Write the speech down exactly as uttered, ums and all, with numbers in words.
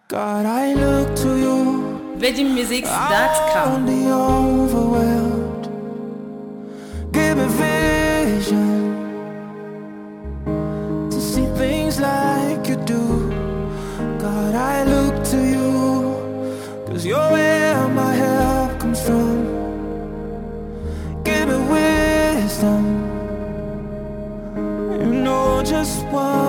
God, I look to you. Virgin Music dot com. I'm overwhelmed. Give me vision to see things like you do. God, I look to you, 'cause you're where my help comes from. Give me wisdom, you know just what